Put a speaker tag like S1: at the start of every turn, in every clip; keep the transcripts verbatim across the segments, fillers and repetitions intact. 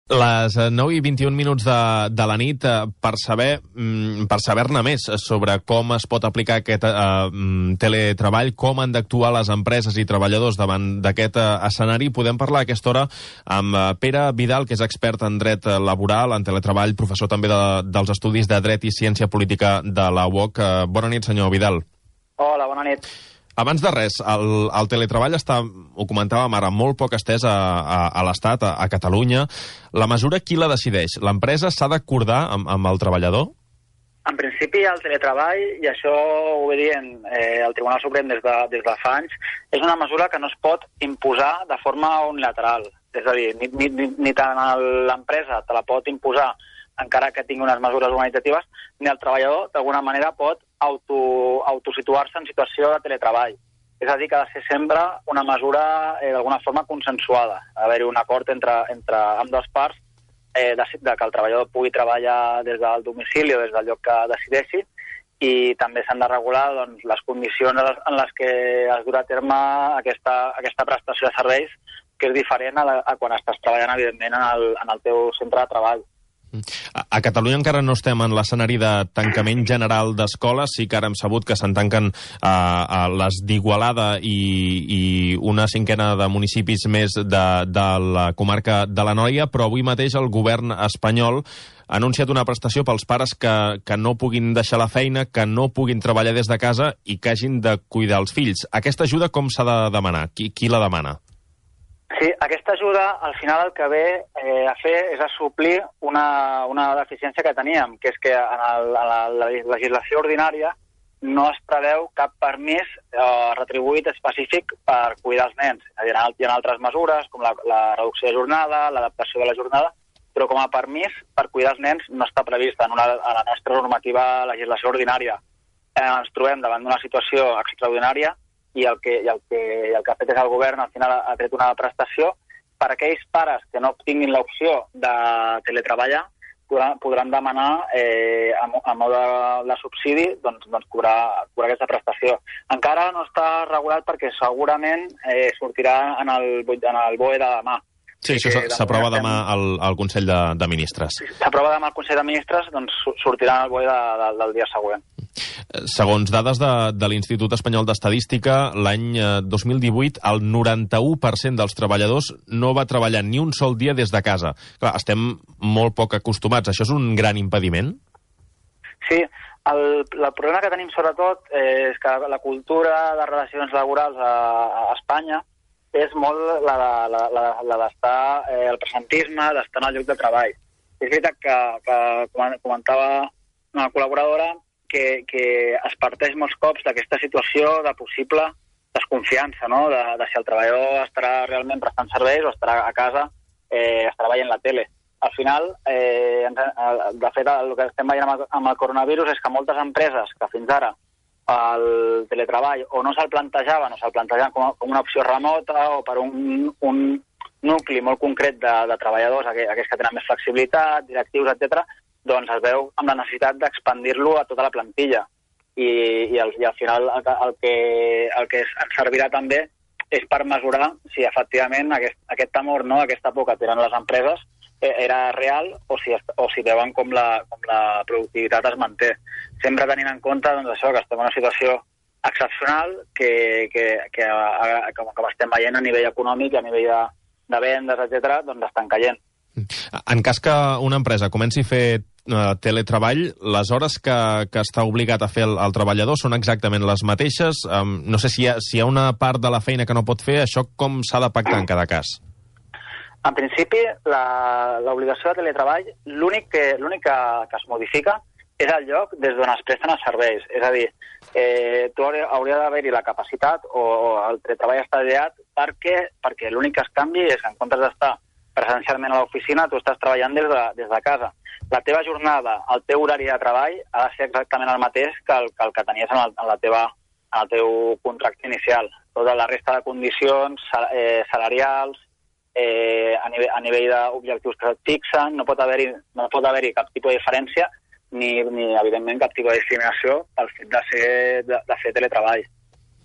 S1: Les nou i vint-i-un minuts de, de la nit eh, per saber mm, per saber-ne més sobre com es pot aplicar aquest eh, teletreball, com han d'actuar les empreses i treballadors davant d'aquest eh, escenari. Podem parlar a aquesta hora amb eh, Pere Vidal, que és expert en dret laboral, en teletreball, professor també de, dels estudis de dret i ciència política de la U O C. Eh, bona nit, senyor Vidal.
S2: Hola, bona nit.
S1: Abans de res, el, el teletreball està, ho comentàvem ara, molt poc estès a, a, a l'Estat, a, a Catalunya. La mesura, qui la decideix? L'empresa s'ha d'acordar amb, amb el treballador?
S2: En principi, el teletreball, i això ho ve dient eh, el Tribunal Suprem des de, des de fa anys, és una mesura que no es pot imposar de forma unilateral. És a dir, ni, ni, ni, ni tant l'empresa te la pot imposar encara que tingui unes mesures organitzatives, ni el treballador, d'alguna manera, pot auto, autosituar-se en situació de teletreball. És a dir, que ha de ser sempre una mesura eh, d'alguna forma consensuada. Ha d'haver-hi un acord entre, entre ambdues parts eh, de, de que el treballador pugui treballar des del domicili o des del lloc que decideixi, i també s'han de regular doncs, les condicions en les que es durà a terme aquesta, aquesta prestació de serveis, que és diferent a, la, a quan estàs treballant, evidentment, en el, en el teu centre de treball.
S1: A Catalunya encara no estem en l'escenari de tancament general d'escoles, sí que ara hem sabut que se'n tanquen uh, uh, les d'Igualada i, i una cinquena de municipis més de, de la comarca de l'Anoia, però avui mateix el govern espanyol ha anunciat una prestació pels pares que, que no puguin deixar la feina, que no puguin treballar des de casa i que hagin de cuidar els fills. Aquesta ajuda com s'ha de demanar? Qui, qui la demana?
S2: Sí, aquesta ajuda, al final, el que ve eh, a fer és a suplir una, una deficiència que teníem, que és que en, el, en la, la legislació ordinària no es preveu cap permís eh, retribuït específic per cuidar els nens. És a dir, hi ha altres mesures, com la, la reducció de jornada, l'adaptació de la jornada, però com a permís per cuidar els nens no està prevista en, una, en la nostra normativa legislació ordinària. Eh, ens trobem davant d'una situació extraordinària i el que, i el que, i el que ha fet és el govern, al final ha tret una prestació per a aquells pares que no tinguin l'opció de teletreballar, podran, podran demanar eh, a, a mode de, de subsidi doncs, doncs cobrar, cobrar aquesta prestació. Encara no està regulat perquè segurament eh, sortirà en el, en el B O E de demà.
S1: Sí, això s'aprova demà al, al Consell de, de Ministres.
S2: S'aprova demà al Consell de Ministres, doncs sortirà en el B O E de, de, del dia següent.
S1: Segons dades de, de l'Institut Espanyol d'Estadística, l'any dos mil divuit el noranta-u per cent dels treballadors no va treballar ni un sol dia des de casa. Clar, estem molt poc acostumats. Això és un gran impediment?
S2: Sí, el, el problema que tenim sobretot és que la cultura de relacions laborals a, a Espanya és molt la, la, la, la d'estar, eh, el presentisme, d'estar en el lloc de treball. És veritat que, que comentava una col·laboradora que, que es parteix molts cops d'aquesta situació de possible desconfiança, no? de, de si el treballador estarà realment prestant serveis o estarà a casa, eh, estarà veient la tele. Al final, eh, de fet, el que estem veient amb el, amb el coronavirus és que moltes empreses que fins ara el teletreball o no se'l plantejaven o se'l plantejaven com, com una opció remota o per un, un nucli molt concret de, de treballadors, aquells que tenen més flexibilitat, directius, etcètera, doncs es veu amb la necessitat d'expandir-lo a tota la plantilla. I, i, al, i al final el, el, que, el que ens servirà també és per mesurar si efectivament aquest, aquest temor, no, aquesta por que tenen les empreses eh, era real o si, o si veuen com la, com la productivitat es manté. Sempre tenint en compte doncs, això, que estem en una situació excepcional que, que, que a, a, com, com estem veient a nivell econòmic i a nivell de, de vendes, etcètera, doncs estan caient.
S1: En cas que una empresa comenci a fer uh, teletreball, les hores que, que està obligat a fer el, el treballador són exactament les mateixes? Um, no sé si hi, ha, si hi ha una part de la feina que no pot fer, això com s'ha de pactar en cada cas?
S2: En principi, l'obligació de teletreball, l'únic que, l'únic que, que es modifica és el lloc des d'on es presten els serveis. És a dir, eh, tu hauria d'haver-hi la capacitat o, o el teletreball està ideat perquè, perquè l'únic que es canvi és que en comptes d'estar presencialment a l'oficina, tu estàs treballant des de, des de casa. La teva jornada, el teu horari de treball, ha de ser exactament el mateix que el que, el que tenies en el, en, la teva, en el teu contracte inicial. Tota la resta de condicions eh, salarials, eh, a nivell, a nivell d'objectius que et fixen, no pot haver-hi no pot haver-hi cap tipus de diferència ni, ni, evidentment, cap tipus de discriminació pel fet de, ser, de, de fer teletreball.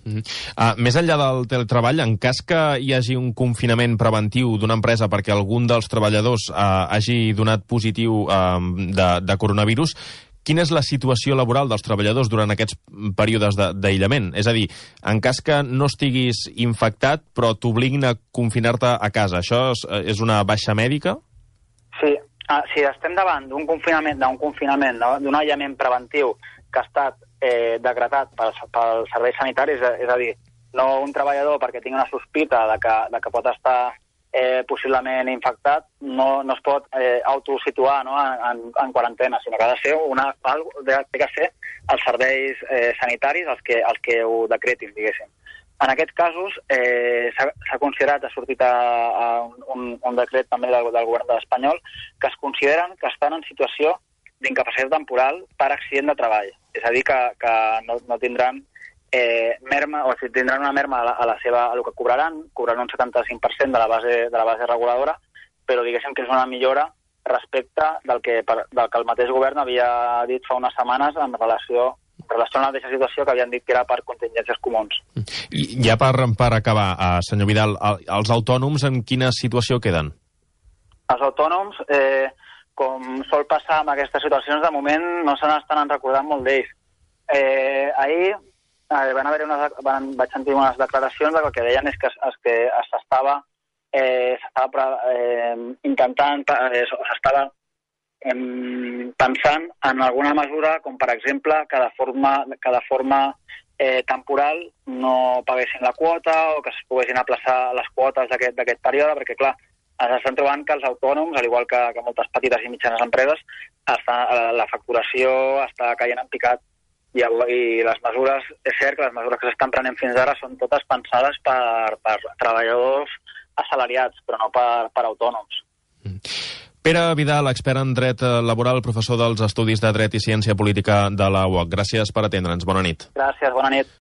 S1: Mm. Uh, més enllà del teletreball, en cas que hi hagi un confinament preventiu d'una empresa perquè algun dels treballadors uh, hagi donat positiu uh, de, de coronavirus, quina és la situació laboral dels treballadors durant aquests períodes d'aïllament? És a dir, en cas que no estiguis infectat, però t'obliguin a confinar-te a casa, això és, és una baixa mèdica?
S2: Sí, ah, si estem davant d'un confinament, d'un confinament, d'un aïllament preventiu que ha estat eh, decretat pels, pels serveis sanitaris, és a dir, no un treballador perquè tingui una sospita de que, de que pot estar eh, possiblement infectat, no, no es pot eh, autosituar, no, en, en quarantena, sinó que ha de ser una, ha de ser els serveis eh, sanitaris els que, els que ho decretin, diguéssim. En aquests casos eh, s'ha considerat, ha sortit a, a un, un decret també del, del govern de l'Espanyol, que es consideren que estan en situació d'incapacitat temporal per accident de treball. És a dir, que, que no, no tindran eh, merma, o sigui, tindran una merma a la, a la seva, a el que cobraran, cobraran un setanta-cinc per cent de la base, de la base reguladora, però diguéssim que és una millora respecte del que, del que el mateix govern havia dit fa unes setmanes en relació, en relació a la mateixa situació que havien dit que era per contingències comuns.
S1: I ja per, per acabar, uh, senyor Vidal, els autònoms en quina situació queden?
S2: Els autònoms, eh, com sol passar amb aquestes situacions, de moment no se n'estan recordant molt d'ells. Eh, ahir eh, van haver unes, van, vaig sentir unes declaracions que el que deien és que es, que s'estava eh, s'estava eh, intentant, eh, s'estava eh, pensant en alguna mesura, com per exemple que de forma, que de forma eh, temporal no paguessin la quota o que es poguessin aplaçar les quotes d'aquest període, perquè clar, ens estan trobant que els autònoms, al igual que, que moltes petites i mitjanes empreses, està, la facturació està caient en picat. I, I les mesures, és cert que les mesures que s'estan prenent fins ara són totes pensades per, per treballadors assalariats, però no per, per autònoms.
S1: Pere Vidal, expert en dret laboral, professor dels Estudis de Dret i Ciència Política de la U O C. Gràcies per atendre'ns. Bona nit.
S2: Gràcies, bona nit.